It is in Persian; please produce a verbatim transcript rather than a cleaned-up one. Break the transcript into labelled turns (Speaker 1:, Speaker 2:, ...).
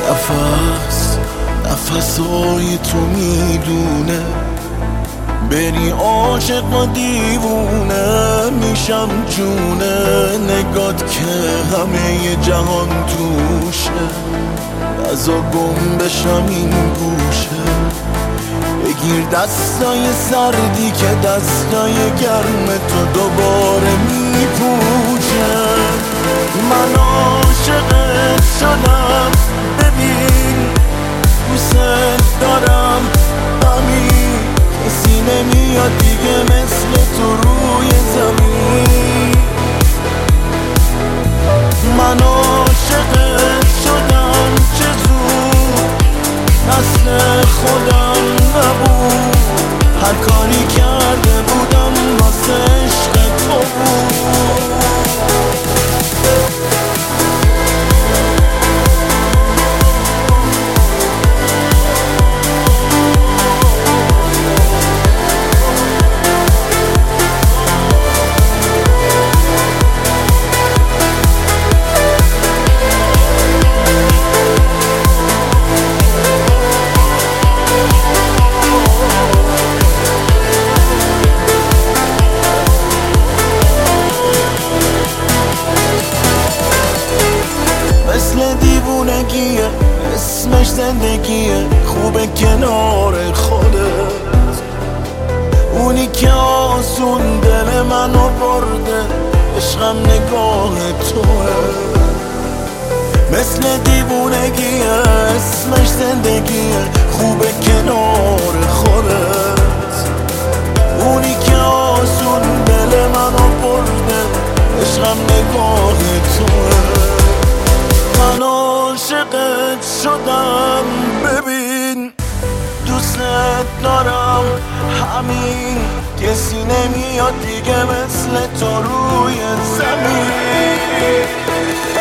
Speaker 1: نفس نفسای تو میدونه بری عاشق و دیوونه میشم جونه نگات که همه جهان توشه ازا گم بشم این گوشه بگیر دستای سردی که دستای گرم تو دوباره میپوشه من عاشقت شدم ببین دوست دارم همین کسی نمیاد دیگه مثل تو روی زمین من عاشقت شدم چه زود اصل خودم نبود هر کاری کرده بودم واسه عشق تو بود مثل دیوونگیه اسمش زندگیه خوبه کنار خودت اونی که آسون دل منو برده عشقم نگاه توه مثل دیوونگیه اسمش زندگیه خوبه کنار خودت اونی که آسون دل منو برده عشقم نگاه توه من عاشقت شدم ببین دوست دارم همین کسی نمیاد دیگه مثل تو روی زمین